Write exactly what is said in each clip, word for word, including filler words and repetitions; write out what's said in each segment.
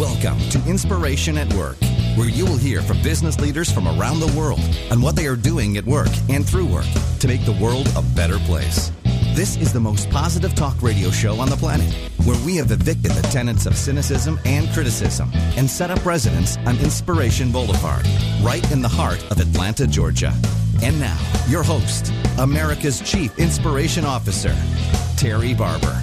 Welcome to Inspiration at Work, where you will hear from business leaders from around the world on what they are doing at work and through work to make the world a better place. This is the most positive talk radio show on the planet, where we have evicted the tenets of cynicism and criticism and set up residence on Inspiration Boulevard, right in the heart of Atlanta, Georgia. And now, your host, America's Chief Inspiration Officer, Terry Barber.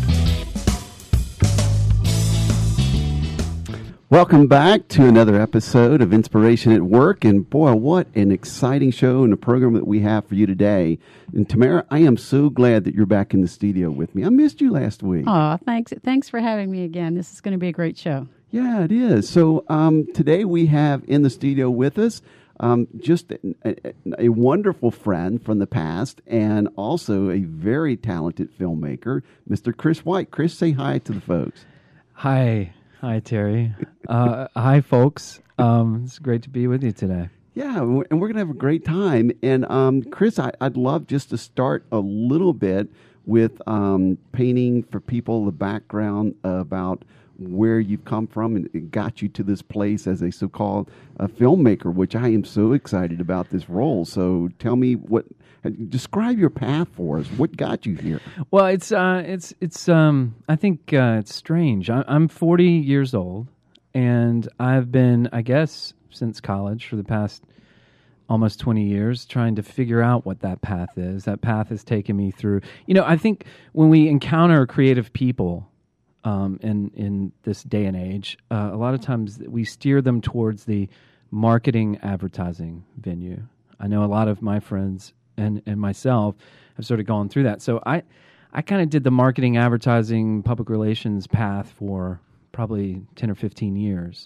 Welcome back to another episode of Inspiration at Work. And boy, what an exciting show and a program that we have for you today. And Tamara, I am so glad that you're back in the studio with me. I missed you last week. Oh, thanks. Thanks for having me again. This is going to be a great show. Yeah, it is. So um, today we have in the studio with us um, just a, a, a wonderful friend from the past and also a very talented filmmaker, Mister Chris White. Chris, say hi to the folks. Hi. Hi, Terry. Uh, hi, folks. Um, it's great to be with you today. Yeah, and we're going to have a great time. And um, Chris, I, I'd love just to start a little bit with um, painting for people the background about where you've come from and it got you to this place as a so-called uh, filmmaker, which I am so excited about this role. So tell me what, describe your path for us. What got you here? Well, it's uh, it's it's um, I think uh, it's strange. I, I'm forty years old, and I've been, I guess, since college for the past almost twenty years trying to figure out what that path is. That path has taken me through. You know, I think when we encounter creative people um, in in this day and age, uh, a lot of times we steer them towards the marketing advertising venue. I know a lot of my friends and and myself have sort of gone through that. So I, I kind of did the marketing, advertising, public relations path for probably ten or fifteen years,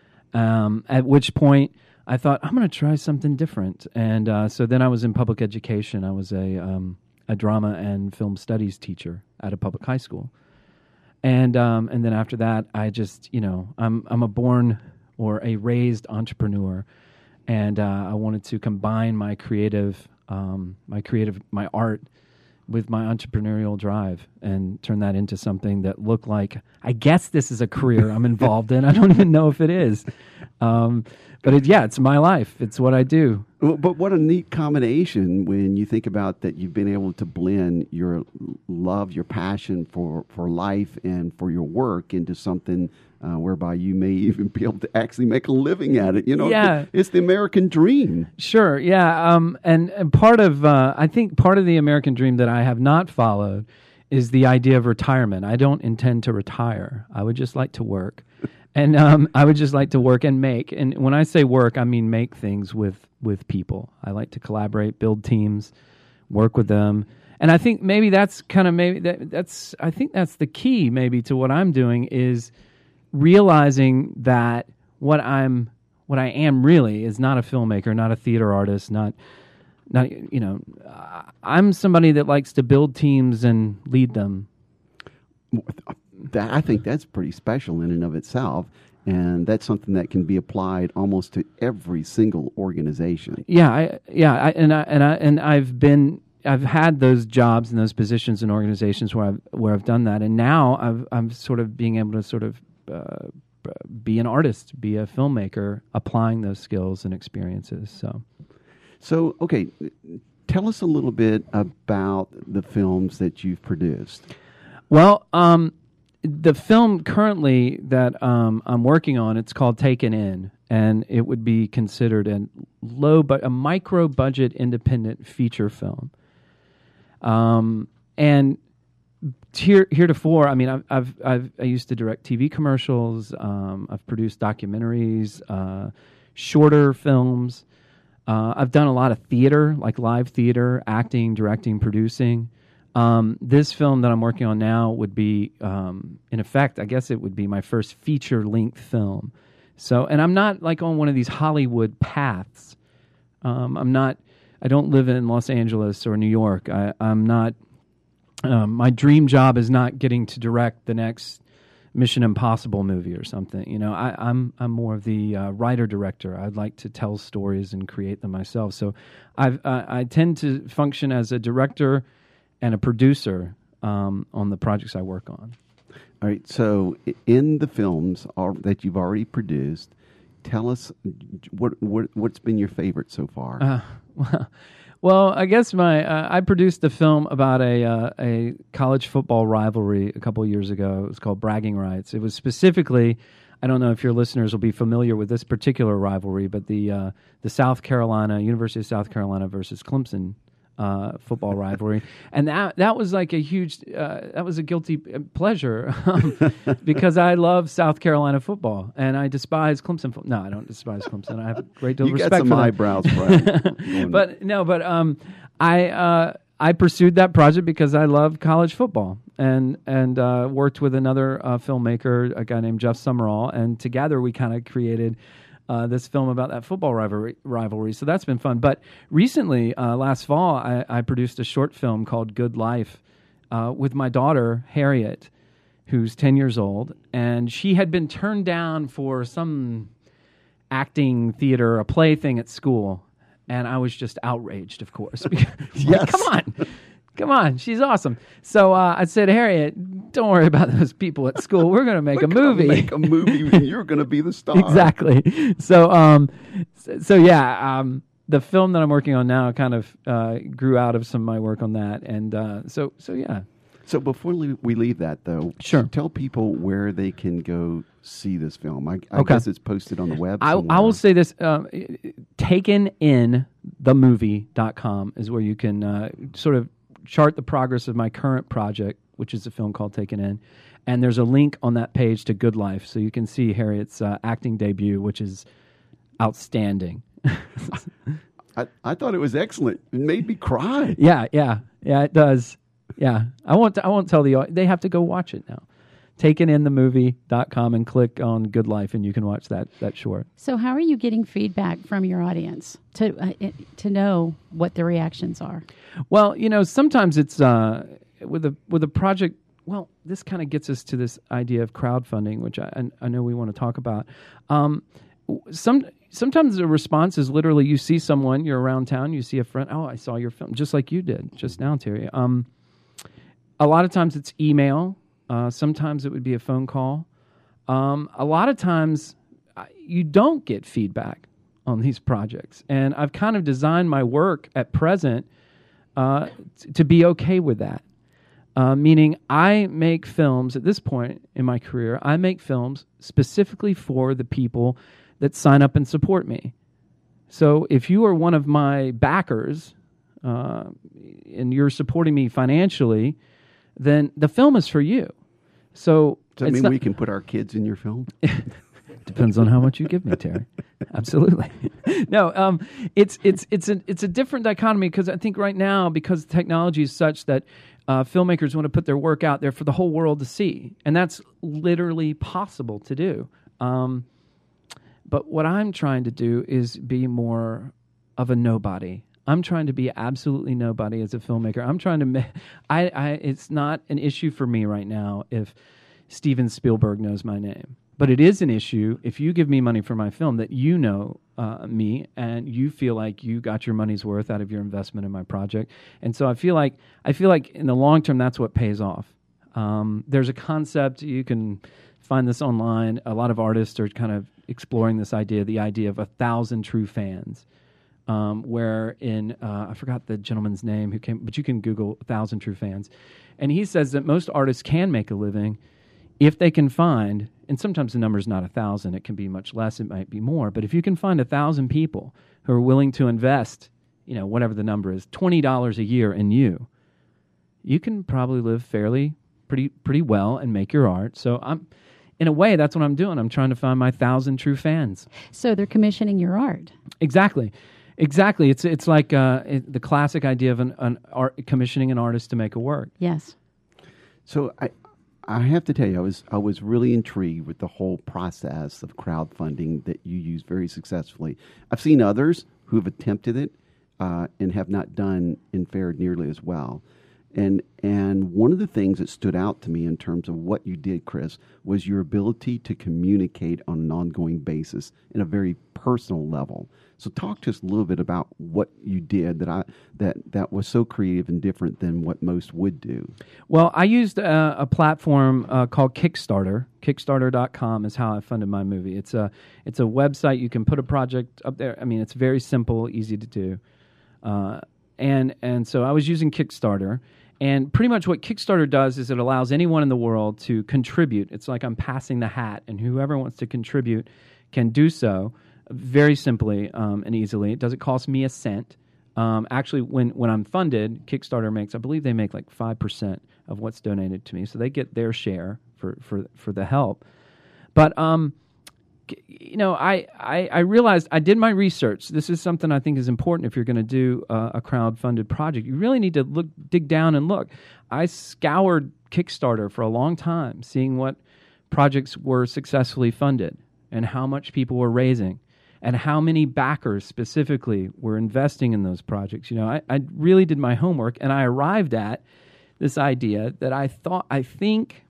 um, at which point I thought, I'm going to try something different. And uh, so then I was in public education. I was a, um, a drama and film studies teacher at a public high school. And um, and then after that, I just, you know, I'm I'm a born or a raised entrepreneur. And uh, I wanted to combine my creative Um, my creative, my art with my entrepreneurial drive and turn that into something that looked like, I guess this is a career I'm involved in. I don't even know if it is. Um, but it, yeah, it's my life. It's what I do. Well, but what a neat combination when you think about that you've been able to blend your love, your passion for, for life and for your work into something uh, whereby you may even be able to actually make a living at it. You know, yeah. It's the American dream. Sure, yeah. Um, and, and part of, uh, I think part of the American dream that I have not followed is the idea of retirement. I don't intend to retire. I would just like to work. And um, I would just like to work and make. And when I say work, I mean make things with, with people. I like to collaborate, build teams, work with them. And I think maybe that's kind of maybe that, that's I think that's the key maybe to what I'm doing is realizing that what I'm what I am really is not a filmmaker, not a theater artist, not not you know I'm somebody that likes to build teams and lead them. That, I think that's pretty special in and of itself, and that's something that can be applied almost to every single organization. Yeah, I, yeah, I, and I and I and I've been I've had those jobs and those positions in organizations where I've where I've done that, and now I've, I'm sort of being able to sort of uh, be an artist, be a filmmaker, applying those skills and experiences. So, so okay, tell us a little bit about the films that you've produced. Well, um, the film currently that um, I'm working on, it's called Taken In, and it would be considered a low, but a micro budget independent feature film. Um, and here, heretofore, I mean, I've, I've, I've, I used to direct T V commercials. Um, I've produced documentaries, uh, shorter films. Uh, I've done a lot of theater, like live theater, acting, directing, producing. Um, this film that I'm working on now would be, um, in effect, I guess it would be my first feature-length film. So, and I'm not like on one of these Hollywood paths. Um, I'm not. I don't live in Los Angeles or New York. I, I'm not. Um, my dream job is not getting to direct the next Mission Impossible movie or something. You know, I, I'm I'm more of the uh, writer-director. I'd like to tell stories and create them myself. So, I've uh, I tend to function as a director and a producer um, on the projects I work on. All right. So, i- in the films al- that you've already produced, tell us what, what what's been your favorite so far. Uh, well, well, I guess my uh, I produced a film about a uh, a college football rivalry a couple of years ago. It was called Bragging Rights. It was specifically, I don't know if your listeners will be familiar with this particular rivalry, but the uh, the South Carolina University of South Carolina versus Clemson uh, football rivalry, and that that was like a huge uh, that was a guilty pleasure um, because I love South Carolina football and I despise Clemson football. No, I don't despise Clemson. I have a great deal you of got respect some for them. eyebrows, Brian. But no, but um, I uh, I pursued that project because I love college football and and uh, worked with another uh, filmmaker, a guy named Jeff Summerall, and together we kind of created uh, this film about that football rivalry. Rivalry. So that's been fun. But recently, uh, last fall, I, I produced a short film called Good Life uh, with my daughter Harriet, who's ten years old, and she had been turned down for some acting theater, a play thing at school. And I was just outraged, of course. Because, Yes. like, come on. Come on. She's awesome. So uh, I said, Harriet, don't worry about those people at school. We're going to make We're a gonna movie. Make a movie, and you're going to be the star. Exactly. So, um, so, so yeah, um, the film that I'm working on now kind of uh, grew out of some of my work on that. And uh, so, so yeah. So before we we leave that, though, Sure. tell people where they can go see this film. I, I Okay. guess it's posted on the web. I, I somewhere. will say this: um, taken in the movie dot com is where you can uh, sort of chart the progress of my current project, which is a film called Taken In. And there's a link on that page to Good Life, so you can see Harriet's uh, acting debut, which is outstanding. I, I thought it was excellent. It made me cry. Yeah, yeah, yeah, it does. Yeah, I won't. I won't tell the. au- They have to go watch it now. taken in the movie dot com and click on Good Life, and you can watch that that short. So, how are you getting feedback from your audience to uh, it- to know what the reactions are? Well, you know, sometimes it's uh, with a with a project. Well, this kind of gets us to this idea of crowdfunding, which I, I know we want to talk about. Um, some sometimes the response is literally you see someone, you're around town, you see a friend. Oh, I saw your film, just like you did just now, Terry. Um, a lot of times it's email. Uh, sometimes it would be a phone call. Um, a lot of times uh, you don't get feedback on these projects, and I've kind of designed my work at present uh, t- to be okay with that. Uh, meaning I make films at this point in my career, I make films specifically for the people that sign up and support me. So if you are one of my backers uh, and you're supporting me financially, then the film is for you. So Does that it's mean not- we can put our kids in your film? Depends on how much you give me, Terry. Absolutely. No, um, it's it's it's a it's a different dichotomy because I think right now, because technology is such that uh, filmmakers want to put their work out there for the whole world to see, and that's literally possible to do. Um, but what I'm trying to do is be more of a nobody. I'm trying to be absolutely nobody as a filmmaker. I'm trying to. Ma- I, I. It's not an issue for me right now if Steven Spielberg knows my name. But it is an issue if you give me money for my film that you know uh, me and you feel like you got your money's worth out of your investment in my project. And so I feel like I feel like in the long term that's what pays off. Um, there's a concept, you can find this online. A lot of artists are kind of exploring this idea, the idea of a thousand true fans. Um, where in uh, I forgot the gentleman's name who came, but you can Google a thousand true fans, and he says that most artists can make a living if they can find, and sometimes the number is not a thousand, it can be much less, it might be more, but if you can find a thousand people who are willing to invest, you know, whatever the number is, twenty dollars a year in you, you can probably live fairly, pretty, pretty well and make your art. So I'm, in a way, that's what I'm doing. I'm trying to find my thousand true fans. So they're commissioning your art. Exactly. Exactly. It's it's like uh, it, the classic idea of an, an art, commissioning an artist to make a work. Yes. So I, I have to tell you, I was I was really intrigued with the whole process of crowdfunding that you use very successfully. I've seen others who have attempted it uh, and have not done and fared nearly as well. And and one of the things that stood out to me in terms of what you did, Chris, was your ability to communicate on an ongoing basis in a very personal level. So talk to us a little bit about what you did that I that that was so creative and different than what most would do. Well, I used a, a platform uh, called Kickstarter. Kickstarter dot com is how I funded my movie. It's a it's a website. You can put a project up there. I mean, it's very simple, easy to do. Uh, and and so I was using Kickstarter. And pretty much what Kickstarter does is it allows anyone in the world to contribute. It's like I'm passing the hat, and whoever wants to contribute can do so very simply um, and easily. It doesn't cost me a cent. Um, actually, when, when I'm funded, Kickstarter makes, I believe they make like five percent of what's donated to me. So they get their share for, for, for the help. But, um, you know, I, I, I realized I did my research. This is something I think is important if you're going to do uh, a crowd-funded project. You really need to look, dig down and look. I scoured Kickstarter for a long time, seeing what projects were successfully funded and how much people were raising and how many backers specifically were investing in those projects. You know, I, I really did my homework, and I arrived at this idea that I thought, I think...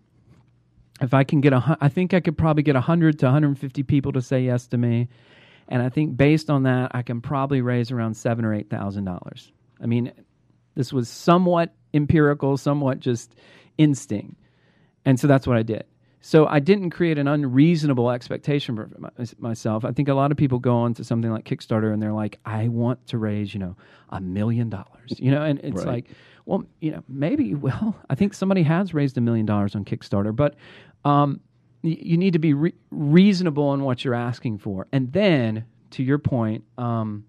If I can get a, I think I could probably get one hundred to one hundred fifty people to say yes to me, and I think based on that, I can probably raise around seven or eight thousand dollars. I mean, this was somewhat empirical, somewhat just instinct, and so that's what I did. So I didn't create an unreasonable expectation for my, myself. I think a lot of people go on to something like Kickstarter and they're like, I want to raise, you know, a million dollars, you know, and it's right. like, well, you know, maybe, well, I think somebody has raised a million dollars on Kickstarter, but um, y- you need to be re- reasonable in what you're asking for. And then, to your point, um,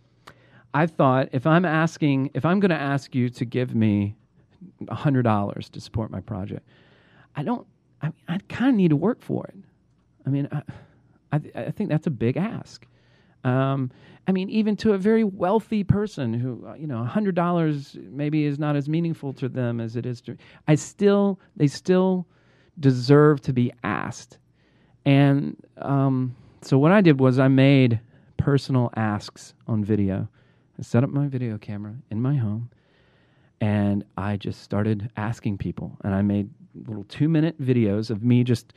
I thought if I'm asking, if I'm going to ask you to give me one hundred dollars to support my project, I don't, I, I kind of need to work for it. I mean, I, I, I think that's a big ask. Um, I mean, even to a very wealthy person who, uh, you know, one hundred dollars maybe is not as meaningful to them as it is to, I still, they still deserve to be asked. And um, so what I did was I made personal asks on video. I set up my video camera in my home, and I just started asking people. And I made little two-minute videos of me just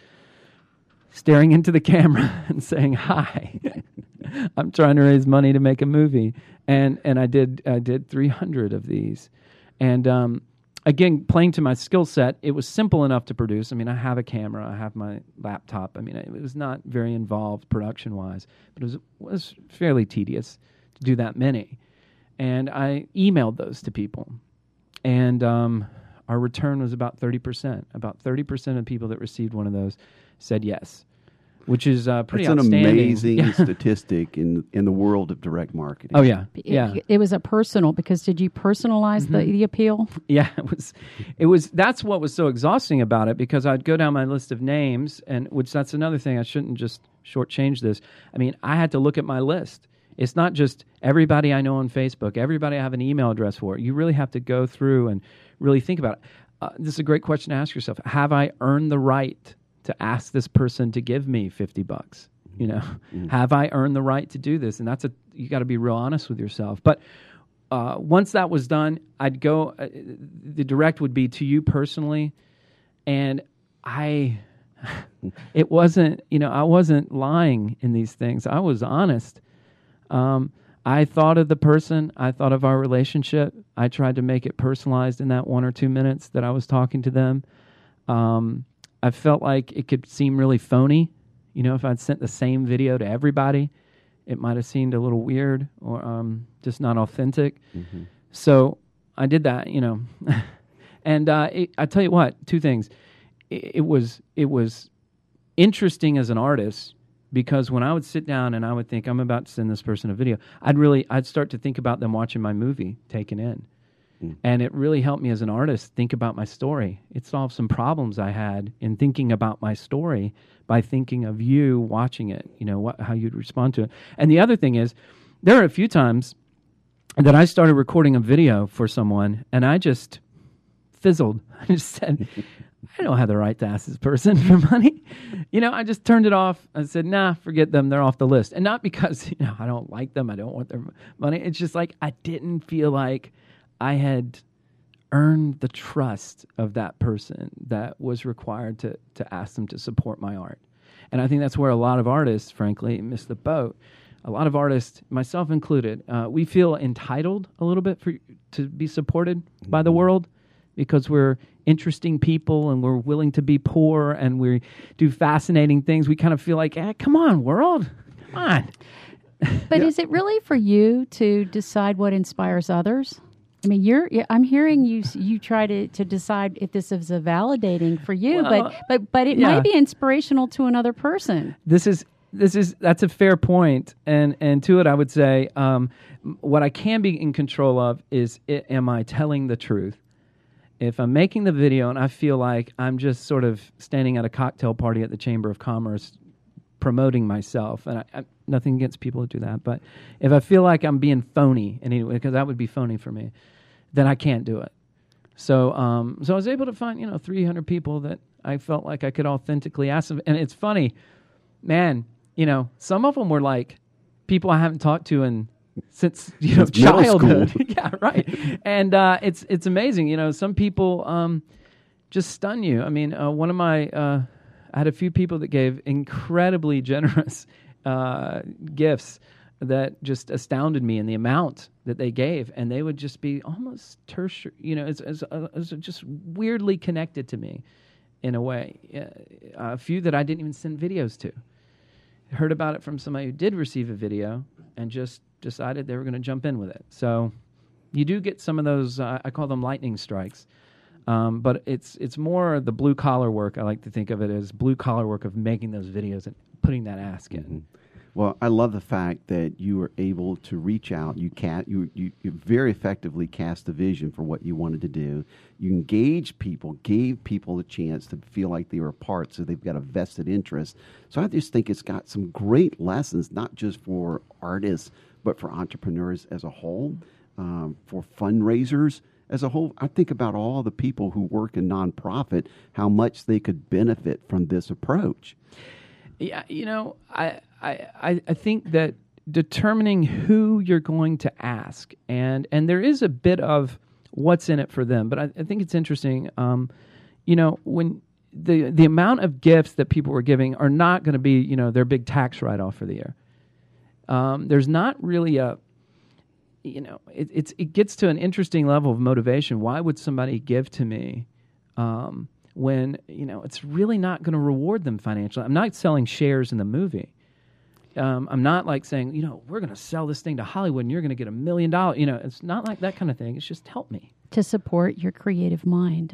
staring into the camera and saying, hi, I'm trying to raise money to make a movie. And and I did I did three hundred of these. And um, again, playing to my skill set, it was simple enough to produce. I mean, I have a camera, I have my laptop. I mean, it was not very involved production-wise, but it was, was fairly tedious to do that many. And I emailed those to people. And um, our return was about thirty percent. About thirty percent of people that received one of those said yes, which is uh, pretty It's an outstanding. amazing Yeah. statistic in in the world of direct marketing. Oh, yeah. It, Yeah. it was a personal, because did you personalize Mm-hmm. the, the appeal? Yeah, it was, it was, that's what was so exhausting about it, because I'd go down my list of names, and which that's another thing, I shouldn't just shortchange this. I mean, I had to look at my list. It's not just everybody I know on Facebook, everybody I have an email address for. You really have to go through and really think about it. Uh, this is a great question to ask yourself. Have I earned the right to ask this person to give me fifty bucks? You know, mm-hmm. Have I earned the right to do this? And that's a, you got to be real honest with yourself. But uh, once that was done, I'd go, uh, the direct would be to you personally. And I, it wasn't, you know, I wasn't lying in these things. I was honest. Um, I thought of the person. I thought of our relationship. I tried to make it personalized in that one or two minutes that I was talking to them. Um, I felt like it could seem really phony. You know, if I'd sent the same video to everybody, it might have seemed a little weird or um, just not authentic. Mm-hmm. So I did that, you know. and uh, it, I tell you what, two things. It, it was it was interesting as an artist, because when I would sit down and I would think, I'm about to send this person a video, I'd really, I'd start to think about them watching my movie, taken in. Mm. And it really helped me as an artist think about my story. It solved some problems I had in thinking about my story by thinking of you watching it, you know, what, how you'd respond to it. And the other thing is, there are a few times that I started recording a video for someone and I just fizzled. I just said, I don't have the right to ask this person for money. You know, I just turned it off. I said, nah, forget them. They're off the list. And not because, you know, I don't like them. I don't want their money. It's just like I didn't feel like I had earned the trust of that person that was required to to ask them to support my art. And I think that's where a lot of artists, frankly, miss the boat. A lot of artists, myself included, uh, we feel entitled a little bit for to be supported mm-hmm. by the world because we're interesting people and we're willing to be poor and we do fascinating things. We kind of feel like, eh, come on, world, come on. But Yeah. is it really for you to decide what inspires others? I mean, you're. I'm hearing you. You try to, to decide if this is a validating for you, Well, but but but it yeah. might be inspirational to another person. This is this is that's a fair point, and and to it, I would say um, what I can be in control of is it, am I telling the truth? If I'm making the video and I feel like I'm just sort of standing at a cocktail party at the Chamber of Commerce promoting myself, and I, I, nothing against people who do that, but if I feel like I'm being phony, anyway, because that would be phony for me, then I can't do it. So, um, so I was able to find, you know, three hundred people that I felt like I could authentically ask them, and it's funny, man. You know, some of them were like people I haven't talked to in since you know Since middle childhood. school. Yeah, right. And uh, it's it's amazing. You know, some people um, just stun you. I mean, uh, one of my uh, I had a few people that gave incredibly generous uh, gifts that just astounded me in the amount that they gave, and they would just be almost tertiary. You know, it's, it's, uh, it's just weirdly connected to me in a way. Uh, a few that I didn't even send videos to. Heard about it from somebody who did receive a video and just decided they were going to jump in with it. So you do get some of those, uh, I call them lightning strikes. Um, but it's it's more the blue collar work. I like to think of it as blue collar work of making those videos and putting that ask in. Mm-hmm. Well, I love the fact that you were able to reach out. You can you, you you very effectively cast a vision for what you wanted to do. You engaged people, gave people a chance to feel like they were a part, so they've got a vested interest. So I just think it's got some great lessons, not just for artists, but for entrepreneurs as a whole, um, for fundraisers as a whole. I think about all the people who work in nonprofit, how much they could benefit from this approach. Yeah, you know, I, I I think that determining who you're going to ask, and and there is a bit of what's in it for them, but I, I think it's interesting. Um, you know, when the the amount of gifts that people were giving are not going to be, you know, their big tax write-off for the year. Um, there's not really a, you know, it, it's it gets to an interesting level of motivation. Why would somebody give to me? Um, when, you know, it's really not going to reward them financially. I'm not selling shares in the movie. Um, I'm not like saying, you know, we're going to sell this thing to Hollywood and you're going to get a million dollars. You know, it's not like that kind of thing. It's just help me. To support your creative mind.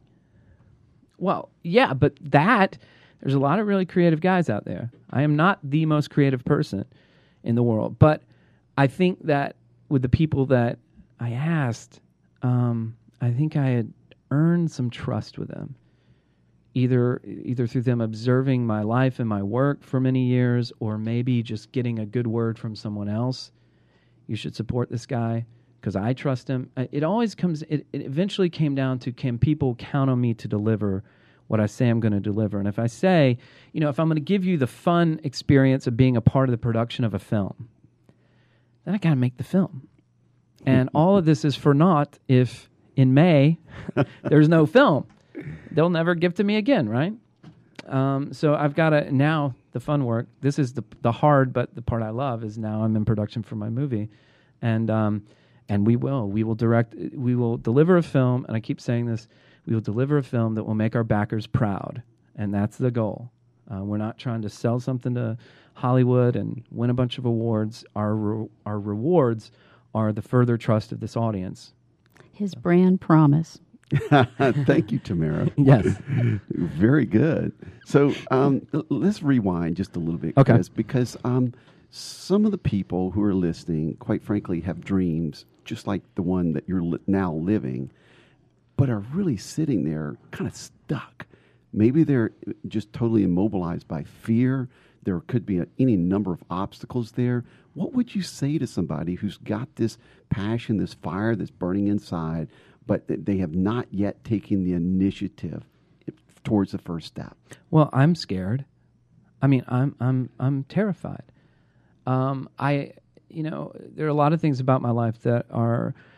Well, yeah, but that, there's a lot of really creative guys out there. I am not the most creative person in the world, but I think that with the people that I asked, um, I think I had earned some trust with them. Either either through them observing my life and my work for many years, or maybe just getting a good word from someone else. You should support this guy because I trust him. It always comes, it, it eventually came down to, can people count on me to deliver what I say I'm going to deliver? And if I say, you know, if I'm going to give you the fun experience of being a part of the production of a film, then I got to make the film. And all of this is for naught if in May there's no film. They'll never give to me again, right? Um, so I've got to, now the fun work, this is the the hard, but the part I love is now I'm in production for my movie. And um, and we will, we will direct, we will deliver a film, and I keep saying this, we will deliver a film that will make our backers proud. And that's the goal. Uh, we're not trying to sell something to Hollywood and win a bunch of awards. Our re- our rewards are the further trust of this audience. His brand promise. Thank you, Tamara. Yes. Very good. So um, l- let's rewind just a little bit, Okay. Chris, because um, some of the people who are listening, quite frankly, have dreams just like the one that you're li- now living, but are really sitting there kind of stuck. Maybe they're just totally immobilized by fear. There could be a, any number of obstacles there. What would you say to somebody who's got this passion, this fire that's burning inside, but th- they have not yet taken the initiative towards the first step? Well, I'm scared. I mean, I'm I'm I'm terrified. Um, I, you know, there are a lot of things about my life that are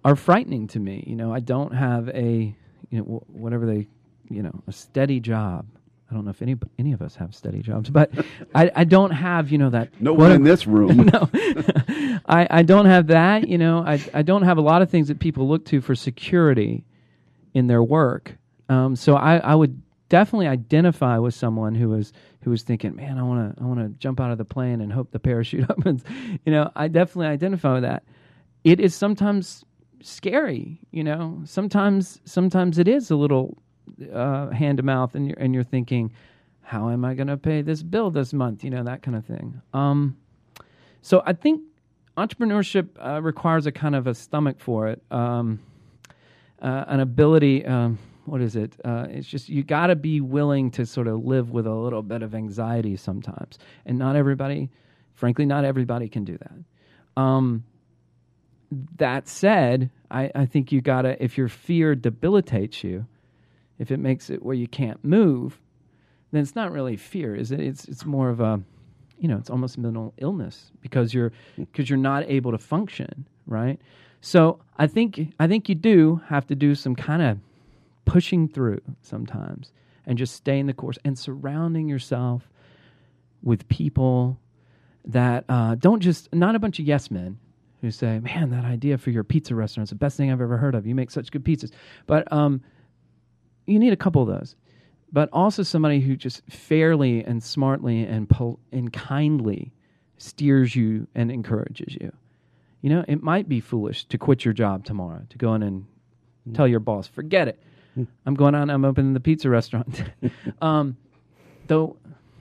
are frightening to me. You know, I don't have a, you know, wh- whatever they, you know, a steady job. I don't know if any any of us have steady jobs, but I, I don't have, you know, that. No one in this room. No, I, I don't have that. You know, I I don't have a lot of things that people look to for security in their work. Um, so I, I would definitely identify with someone who was who was thinking, man, I want to I want to jump out of the plane and hope the parachute opens. You know, I definitely identify with that. It is sometimes scary. You know, sometimes sometimes it is a little. Uh, hand to mouth, and you're and you're thinking, how am I going to pay this bill this month? You know, that kind of thing. Um, so I think entrepreneurship uh, requires a kind of a stomach for it, um, uh, an ability. Um, what is it? Uh, it's just you got to be willing to sort of live with a little bit of anxiety sometimes, and not everybody, frankly, not everybody can do that. Um, that said, I, I think you got to, if your fear debilitates you. If it makes it where you can't move, then it's not really fear, is it? It's it's more of a, you know, it's almost mental illness because you're because you're not able to function, right? So I think I think you do have to do some kind of pushing through sometimes and just staying the course and surrounding yourself with people that uh, don't just not a bunch of yes men who say, "Man, that idea for your pizza restaurant is the best thing I've ever heard of. You make such good pizzas," but um. You need a couple of those, but also somebody who just fairly and smartly and pol- and kindly steers you and encourages you. You know, it might be foolish to quit your job tomorrow, to go in and mm. tell your boss, forget it. Mm. I'm going on, I'm opening the pizza restaurant. um, though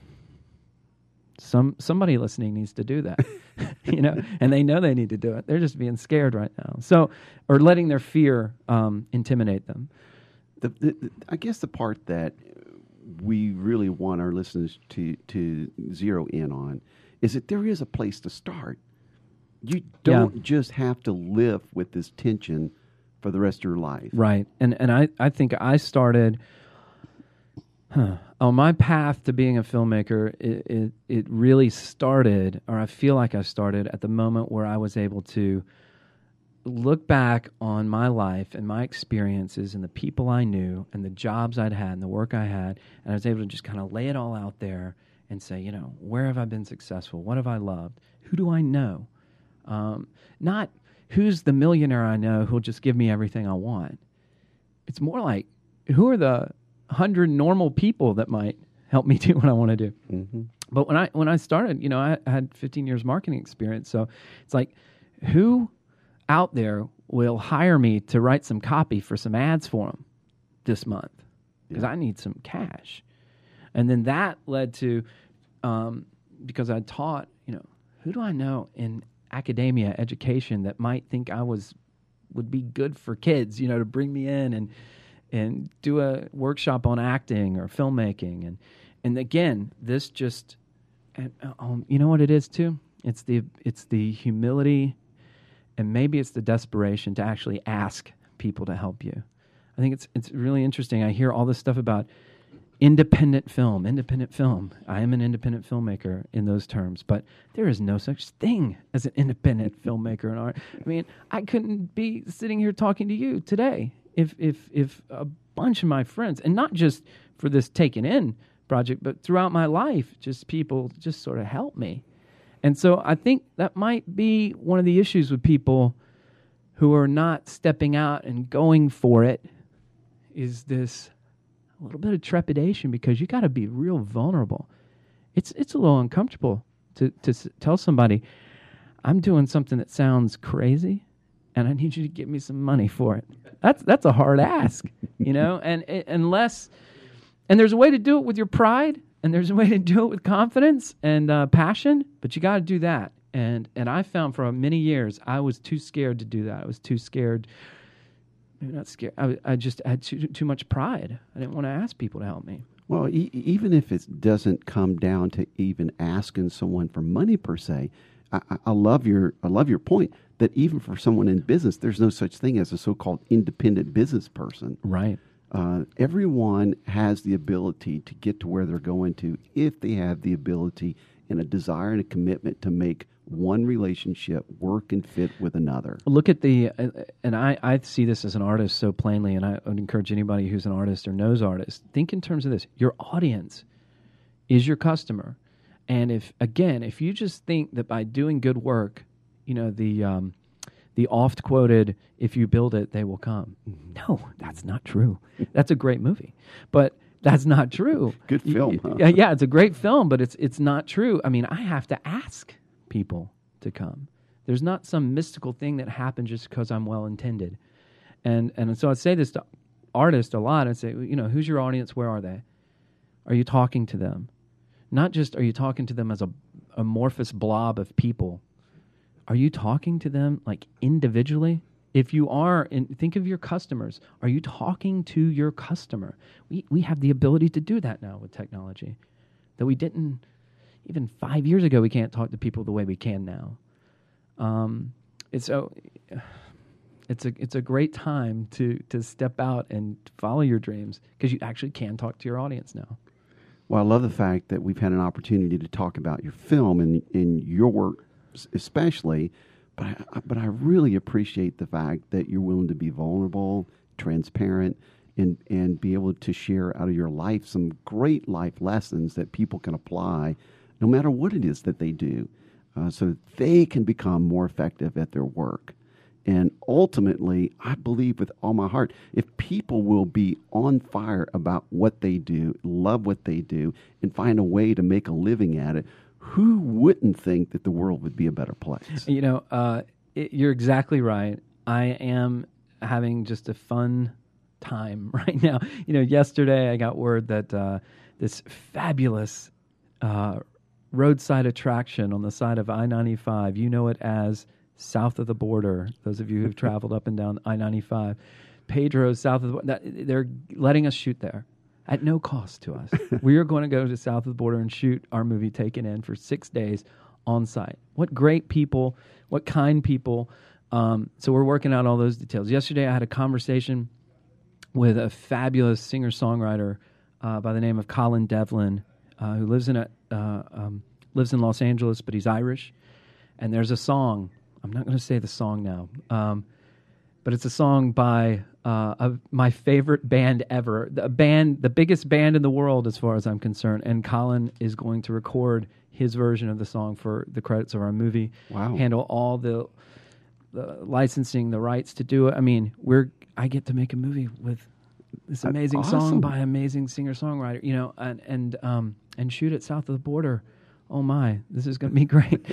some somebody listening needs to do that, you know, and they know they need to do it. They're just being scared right now. So, or letting their fear um, intimidate them. The, the, the, I guess the part that we really want our listeners to, to zero in on is that there is a place to start. You don't yeah. just have to live with this tension for the rest of your life. Right. And and I, I think I started huh, on my path to being a filmmaker, it, it, it really started, or I feel like I started at the moment where I was able to look back on my life and my experiences and the people I knew and the jobs I'd had and the work I had, and I was able to just kind of lay it all out there and say, you know, where have I been successful? What have I loved? Who do I know? Um, not who's the millionaire I know who'll just give me everything I want. It's more like, who are the hundred normal people that might help me do what I want to do? Mm-hmm. But when I when I started, you know, I had fifteen years marketing experience, so it's like, who out there will hire me to write some copy for some ads for them this month because yeah. I need some cash. And then that led to, um, because I taught, you know, who do I know in academia, education that might think I was, would be good for kids, you know, to bring me in and, and do a workshop on acting or filmmaking. And, and again, this just, and, um, you know what it is too? It's the, it's the humility. And maybe it's the desperation to actually ask people to help you. I think it's it's really interesting. I hear all this stuff about independent film, independent film. I am an independent filmmaker in those terms, but there is no such thing as an independent filmmaker in art. I mean, I couldn't be sitting here talking to you today if if if a bunch of my friends, and not just for this Taken In project, but throughout my life, just people just sort of help me. And so I think that might be one of the issues with people who are not stepping out and going for it, is this a little bit of trepidation because you got to be real vulnerable. It's it's a little uncomfortable to, to s- tell somebody, I'm doing something that sounds crazy and I need you to give me some money for it. That's that's a hard ask, you know, and it, unless, and there's a way to do it with your pride. And there's a way to do it with confidence and uh, passion, but you got to do that. And and I found for many years I was too scared to do that. I was too scared, maybe not scared. I, I just had too too much pride. I didn't want to ask people to help me. Well, e- even if it doesn't come down to even asking someone for money per se, I, I love your I love your point that even for someone in business, there's no such thing as a so-called independent business person. Right. Uh, everyone has the ability to get to where they're going to if they have the ability and a desire and a commitment to make one relationship work and fit with another. Look at the, uh, and I, I see this as an artist so plainly, and I would encourage anybody who's an artist or knows artists, think in terms of this. Your audience is your customer. And if, again, if you just think that by doing good work, you know, the um, the oft quoted, if you build it, they will come. Mm-hmm. No, that's not true. That's a great movie. But that's not true. Good film, huh? Yeah, yeah, it's a great film, but it's it's not true. I mean, I have to ask people to come. There's not some mystical thing that happens just because I'm well-intended. And and so I say this to artists a lot. I say, you know, who's your audience? Where are they? Are you talking to them? Not just are you talking to them as a amorphous blob of people. Are you talking to them like individually? If you are, and think of your customers, are you talking to your customer? We we have the ability to do that now with technology that we didn't even five years ago. We can't talk to people the way we can now. Um, it's so it's a it's a great time to to step out and follow your dreams because you actually can talk to your audience now. Well, I love the fact that we've had an opportunity to talk about your film and in your work especially, but I, but I really appreciate the fact that you're willing to be vulnerable, transparent, and, and be able to share out of your life some great life lessons that people can apply no matter what it is that they do, uh, so that they can become more effective at their work. And ultimately, I believe with all my heart, if people will be on fire about what they do, love what they do, and find a way to make a living at it, who wouldn't think that the world would be a better place? You know, uh, it, you're exactly right. I am having just a fun time right now. You know, yesterday I got word that uh, this fabulous uh, roadside attraction on the side of I ninety-five, you know it as South of the Border, those of you who've traveled up and down I ninety-five, Pedro's south of the border, they're letting us shoot there at no cost to us. We are going to go to south of the border and shoot our movie Taken In for six days on site. What great people, what kind people. Um, so we're working out all those details. Yesterday I had a conversation with a fabulous singer-songwriter uh, by the name of Colin Devlin, uh, who lives in a, uh, um, lives in Los Angeles, but he's Irish. And there's a song. I'm not going to say the song now, um, but it's a song by uh, a, my favorite band ever, the band, the biggest band in the world as far as I'm concerned. And Colin is going to record his version of the song for the credits of our movie. Wow! Handle all the, the licensing, the rights to do it. I mean, we're I get to make a movie with this amazing awesome. song by an amazing singer-songwriter. You know, and and um, and shoot it south of the border. Oh my, this is going to be great.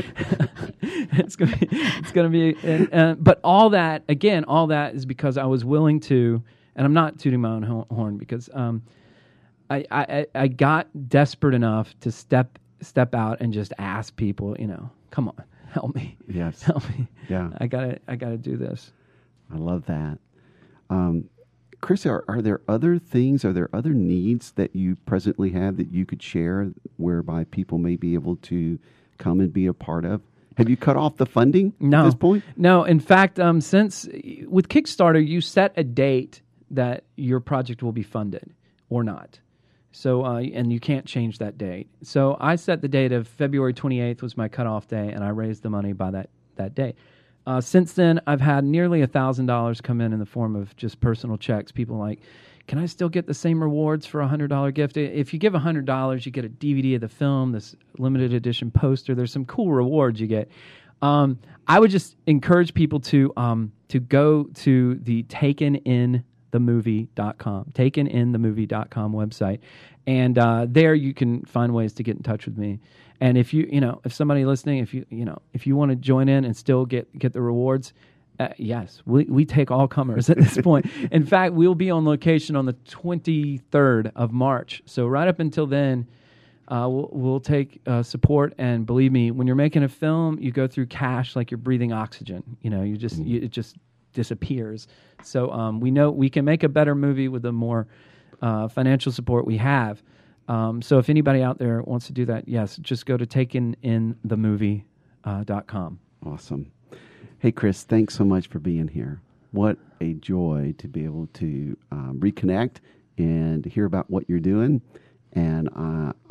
it's going to be, it's going to be, and, and, but all that, again, all that is because I was willing to, and I'm not tooting my own horn because um, I, I, I got desperate enough to step, step out and just ask people, you know, come on, help me. Yes. Help me. Yeah. I gotta, I gotta do this. I love that. Um, Chris, are, are there other things, are there other needs that you presently have that you could share whereby people may be able to come and be a part of? Have you cut off the funding no. at this point? No. In fact, um, since with Kickstarter, you set a date that your project will be funded or not. So, uh, and you can't change that date. So I set the date of February twenty-eighth was my cutoff day, and I raised the money by that, that day. Uh, since then, I've had nearly one thousand dollars come in in the form of just personal checks. People like, can I still get the same rewards for a one hundred dollars gift? If you give one hundred dollars, you get a D V D of the film, this limited edition poster. There's some cool rewards you get. Um, I would just encourage people to um, to go to the taken in the movie dot com, taken in the movie dot com website. And uh, there you can find ways to get in touch with me. And if you, you know, if somebody listening, if you, you know, if you want to join in and still get, get the rewards, uh, yes, we we take all comers at this point. In fact, we'll be on location on the twenty-third of March. So right up until then, uh, we'll, we'll take uh, support. And believe me, when you're making a film, you go through cash like you're breathing oxygen. You know, you just, you, it just disappears. So um, we know we can make a better movie with the more uh, financial support we have. Um, so if anybody out there wants to do that, yes, just go to taken in the movie dot com. Awesome. Hey, Chris, thanks so much for being here. What a joy to be able to um, reconnect and hear about what you're doing. And uh,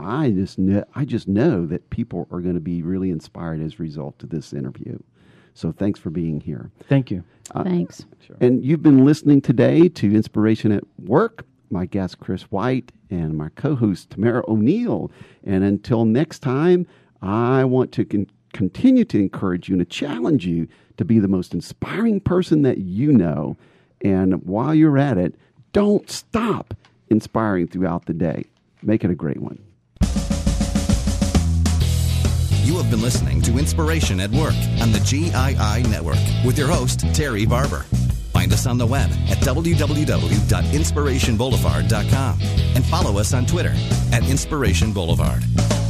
I just know, I just know that people are going to be really inspired as a result of this interview. So thanks for being here. Thank you. Uh, Thanks. Sure. And you've been listening today to Inspiration at Work. My guest, Chris White, and my co-host, Tamara O'Neill. And until next time, I want to con- continue to encourage you and to challenge you to be the most inspiring person that you know. And while you're at it, don't stop inspiring throughout the day. Make it a great one. You have been listening to Inspiration at Work on the G I I Network with your host, Terry Barber. Find us on the web at w w w dot inspiration boulevard dot com and follow us on Twitter at Inspiration Boulevard.